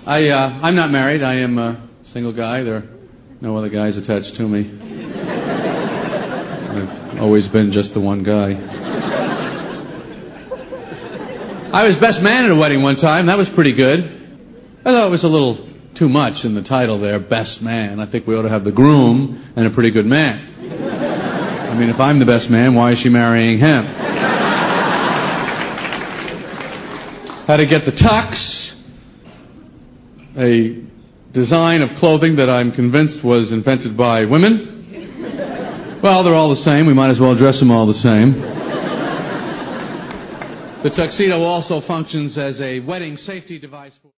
I'm not married. I am a single guy. There are no other guys attached to me. I've always been just the one guy. I was best man at a wedding one time. That was pretty good. I thought it was a little too much in the title there, best man. I think we ought to have the groom and a pretty good man. I mean, if I'm the best man, why is she marrying him? How to get the tux, a design of clothing that I'm convinced was invented by women. Well, they're all the same. We might as well dress them all the same. The tuxedo also functions as a wedding safety device.